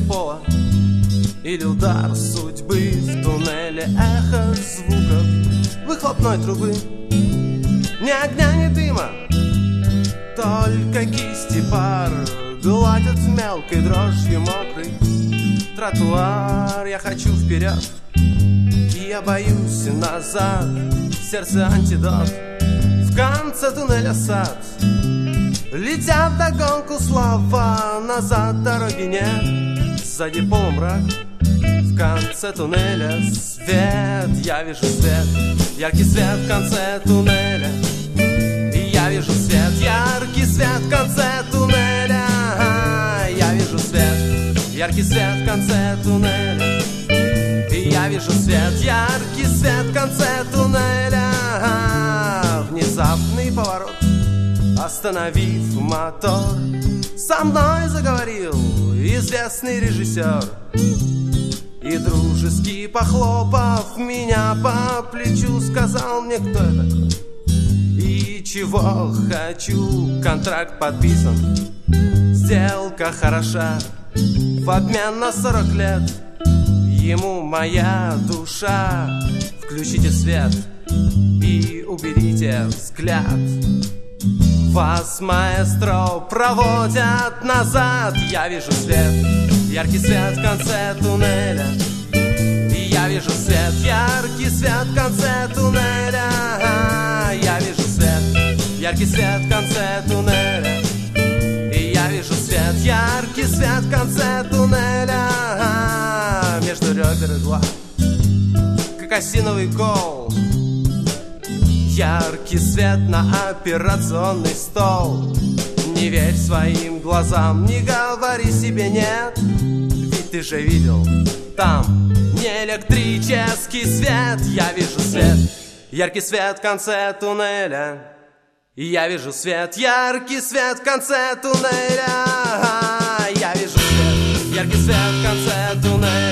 пола или удар судьбы в туннеле эхо звуков выхлопной трубы. Ни огня, ни дыма, только кисти пар гладят мелкой дрожью мокрый тротуар. Я хочу вперед, и я боюсь назад. В сердце антидот, в конце туннеля сад. Летят вдогонку слова, назад дороги нет. Сзади полумрак, в конце туннеля свет. Я вижу свет, яркий свет в конце туннеля. И я вижу свет, яркий свет в конце туннеля. Я вижу свет, яркий свет в конце туннеля. И я вижу свет, яркий свет в конце туннеля. Внезапный поворот, остановив мотор, со мной заговорил известный режиссер. И дружески похлопав меня по плечу, сказал мне, кто я такой и чего хочу. Контракт подписан, сделка хороша, в обмен на 40 лет ему моя душа. Включите свет и уберите взгляд. Вас, маэстро, проводят назад. Я вижу свет, яркий свет в конце туннеля. И я вижу свет, яркий свет в конце туннеля. Я вижу свет, яркий свет в конце туннеля. И я вижу свет, яркий свет в конце туннеля. Между ребер игла, как осиновый кол. Яркий свет на операционный стол. Не верь своим глазам, не говори себе нет, ведь ты же видел там не электрический свет. Я вижу свет, яркий свет в конце туннеля. И я вижу свет, яркий свет в конце туннеля. Я вижу свет, яркий свет в конце туннеля.